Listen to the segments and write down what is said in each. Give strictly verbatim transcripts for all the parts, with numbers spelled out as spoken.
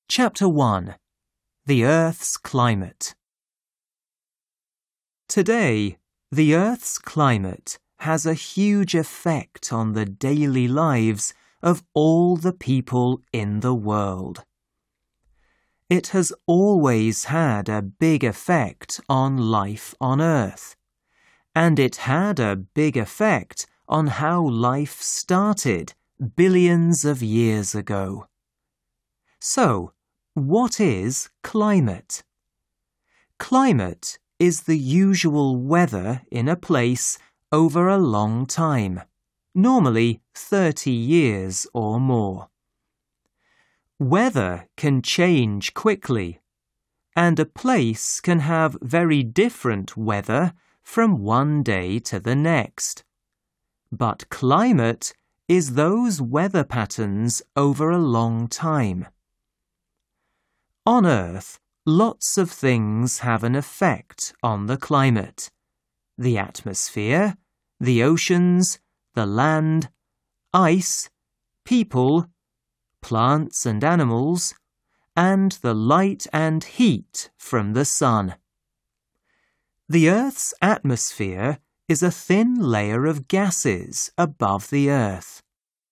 Chapter one. The Earth's Climate. Today, the Earth's climate has a huge effect on the daily lives of all the people in the world. It has always had a big effect on life on Earth, and it had a big effect on how life started billions of years ago. So, what is climate? Climate is the usual weather in a place over a long time, normally thirty years or more. Weather can change quickly, and a place can have very different weather from one day to the next. But climate is those weather patterns over a long time. On Earth, lots of things have an effect on the climate. The atmosphere, the oceans, the land, ice, people, plants and animals, and the light and heat from the sun. The Earth's atmosphere is a thin layer of gases above the Earth.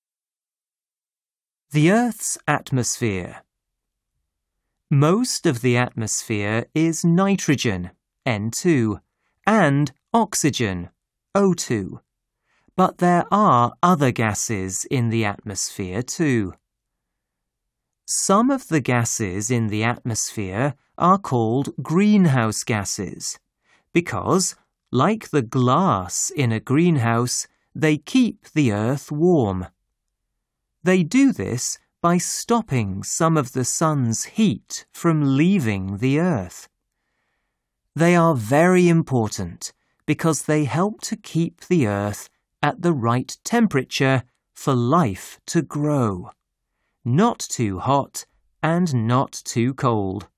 The Earth's atmosphere. Most of the atmosphere is nitrogen, N two, and oxygen, O two. But there are other gases in the atmosphere too. Some of the gases in the atmosphere are called greenhouse gases because, like the glass in a greenhouse, they keep the Earth warm. They do this by stopping some of the sun's heat from leaving the Earth. They are very important because they help to keep the Earth at the right temperature for life to grow, not too hot and not too cold.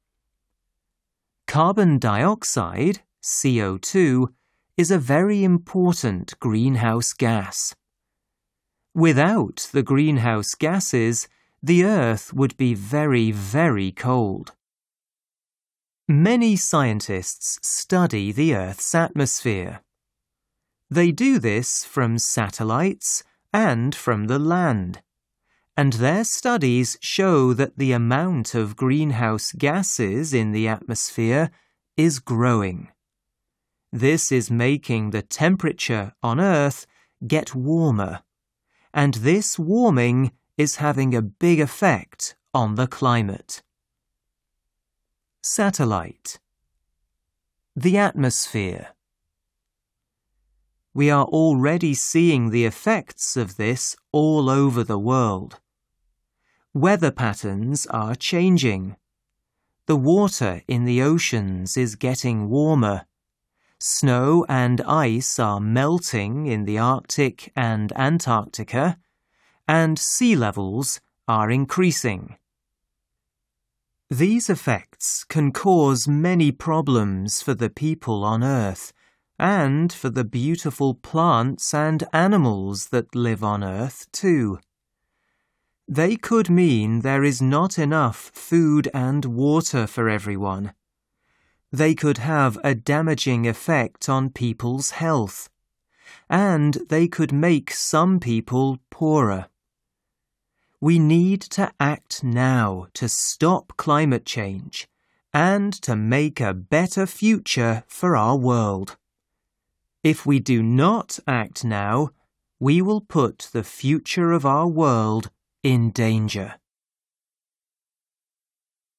Carbon dioxide, C O two, is a very important greenhouse gas. Without the greenhouse gases, the Earth would be very, very cold. Many scientists study the Earth's atmosphere. They do this from satellites and from the land, and their studies show that the amount of greenhouse gases in the atmosphere is growing. This is making the temperature on Earth get warmer, and this warming is having a big effect on the climate. Satellite. The atmosphere. We are already seeing the effects of this all over the world. Weather patterns are changing. The water in the oceans is getting warmer. Snow and ice are melting in the Arctic and Antarctica, and sea levels are increasing. These effects can cause many problems for the people on Earth and for the beautiful plants and animals that live on Earth too. They could mean there is not enough food and water for everyone. They could have a damaging effect on people's health, and they could make some people poorer. We need to act now to stop climate change and to make a better future for our world. If we do not act now, we will put the future of our world in danger.